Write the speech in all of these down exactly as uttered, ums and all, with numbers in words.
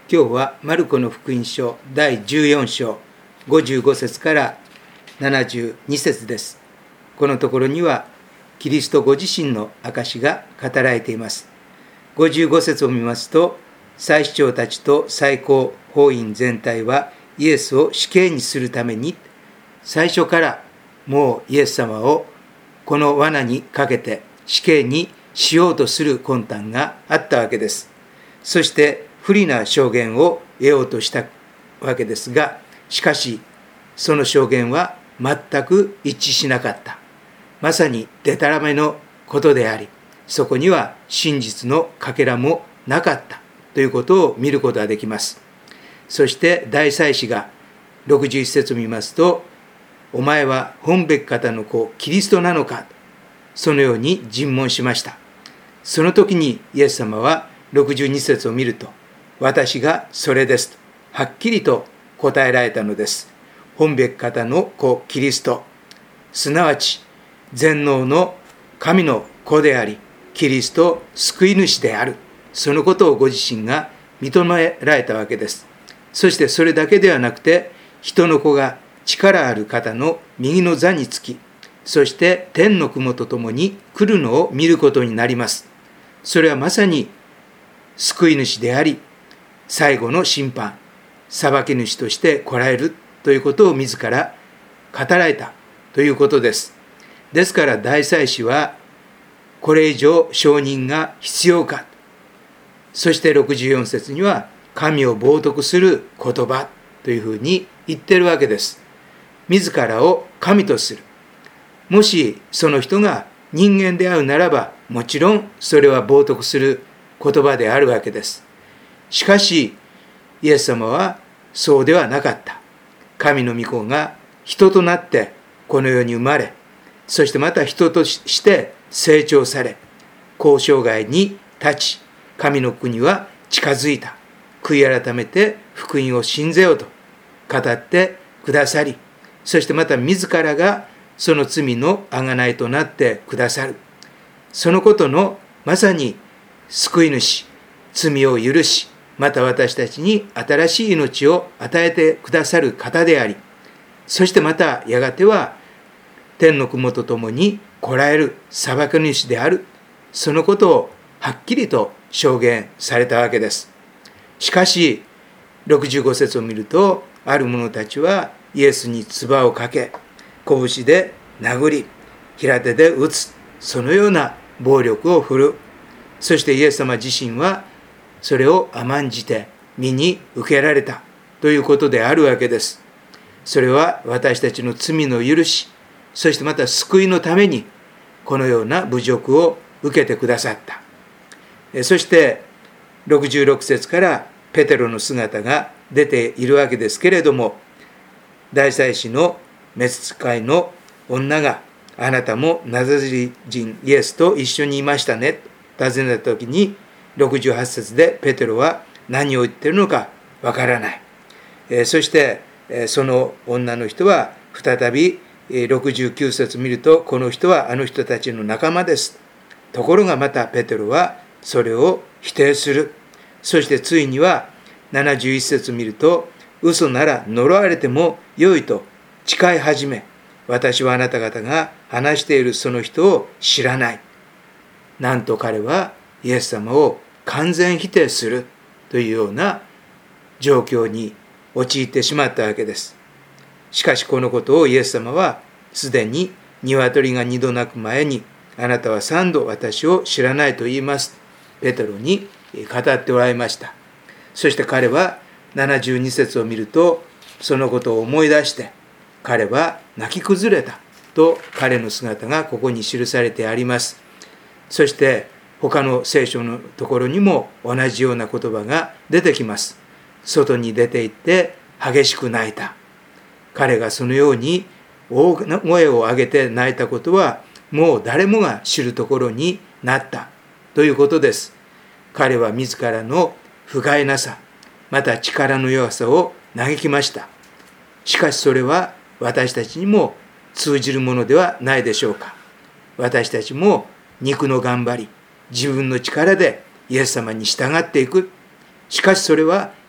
今日はマルコの福音書だいじゅうよん章ごじゅうご節からななじゅうに節です。このところにはキリストご自身の証が語られています。ごじゅうご節を見ますと、祭司長たちと最高法院全体はイエスを死刑にするために、最初からもうイエス様をこの罠にかけて死刑にしようとする魂胆があったわけです。そして不利な証言を得ようとしたわけですが、しかしその証言は全く一致しなかった。まさにデタラメのことであり、そこには真実のかけらもなかったということを見ることができます。そして大祭司がろくじゅういち節を見ますと、お前は本べき方の子キリストなのか、そのように尋問しました。その時にイエス様はろくじゅうに節を見ると、私がそれですとはっきりと答えられたのです。本べき方の子キリスト、すなわち全能の神の子であり、キリスト救い主である、そのことをご自身が認められたわけです。そしてそれだけではなくて、人の子が力ある方の右の座につき、そして天の雲とともに来るのを見ることになります。それはまさに救い主であり、最後の審判、裁き主として来られるということを自ら語られたということです。ですから大祭司は、これ以上証人が必要か。そしてろくじゅうよん節には、神を冒涜する言葉というふうに言ってるわけです。自らを神とする。もしその人が人間であるならば、もちろんそれは冒涜する言葉であるわけです。しかし、イエス様はそうではなかった。神の御子が人となってこの世に生まれ、そしてまた人として成長され、交渉外に立ち、神の国は近づいた。悔い改めて福音を信ぜようと語ってくださり、そしてまた自らがその罪の贖いとなってくださる。そのことのまさに救い主、罪を許し、また私たちに新しい命を与えてくださる方であり、そしてまたやがては天の雲とともに来られる裁き主である、そのことをはっきりと証言されたわけです。しかしろくじゅうご節を見ると、ある者たちはイエスに唾をかけ、拳で殴り、平手で打つ、そのような暴力を振るう。そしてイエス様自身はそれを甘んじて身に受けられたということであるわけです。それは私たちの罪の許し、そしてまた救いのためにこのような侮辱を受けてくださった。そしてろくじゅうろく節からペテロの姿が出ているわけですけれども、大祭司の召使いの女が、あなたもナザレ人イエスと一緒にいましたねと尋ねたときに、ろくじゅうはち節でペテロは何を言っているのかわからない。えー、そして、えー、その女の人は再び、えー、ろくじゅうきゅう節見ると、この人はあの人たちの仲間です。ところがまたペテロはそれを否定する。そしてついにはななじゅういち節見ると、嘘なら呪われても良いと誓い始め、私はあなた方が話しているその人を知らない。なんと彼はイエス様を完全否定するというような状況に陥ってしまったわけです。しかしこのことをイエス様はすでに鶏が二度鳴く前に、あなたは三度私を知らないと言います。ペテロに語っておられました。そして彼はななじゅうに節を見ると、そのことを思い出して彼は泣き崩れたと彼の姿がここに記されてあります。そして他の聖書のところにも同じような言葉が出てきます。外に出て行って激しく泣いた。彼がそのように大声を上げて泣いたことはもう誰もが知るところになったということです。彼は自らの不甲斐なさ、また力の弱さを嘆きました。しかしそれは私たちにも通じるものではないでしょうか。私たちも肉の頑張り、自分の力でイエス様に従っていく。しかしそれは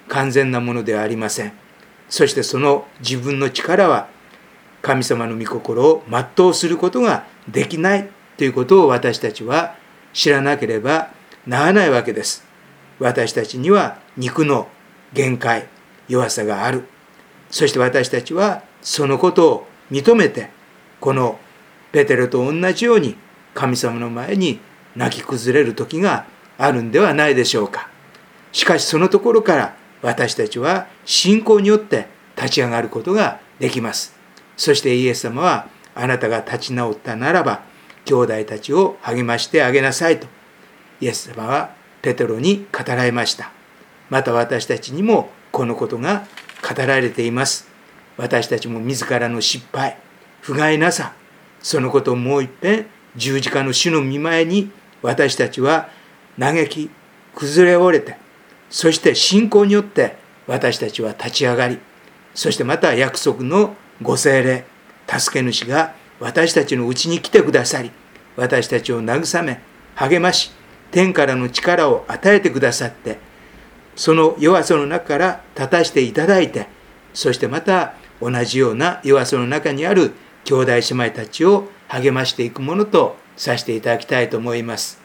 完全なものではありません。そしてその自分の力は神様の御心を全うすることができないということを私たちは知らなければならないわけです。私たちには肉の限界、弱さがある。そして私たちはそのことを認めて、このペテロと同じように神様の前に泣き崩れる時があるんではないでしょうか。しかしそのところから私たちは信仰によって立ち上がることができます。そしてイエス様は、あなたが立ち直ったならば兄弟たちを励ましてあげなさいとイエス様はペテロに語られました。また私たちにもこのことが語られています。私たちも自らの失敗、不甲斐なさ、そのことをもう一遍十字架の主の御前に私たちは嘆き崩れ折れて、そして信仰によって私たちは立ち上がり、そしてまた約束のご聖霊、助け主が私たちのうちに来てくださり、私たちを慰め励まし、天からの力を与えてくださって、その弱さの中から立たしていただいて、そしてまた同じような弱さの中にある兄弟姉妹たちを励ましていくものとさせていただきたいと思います。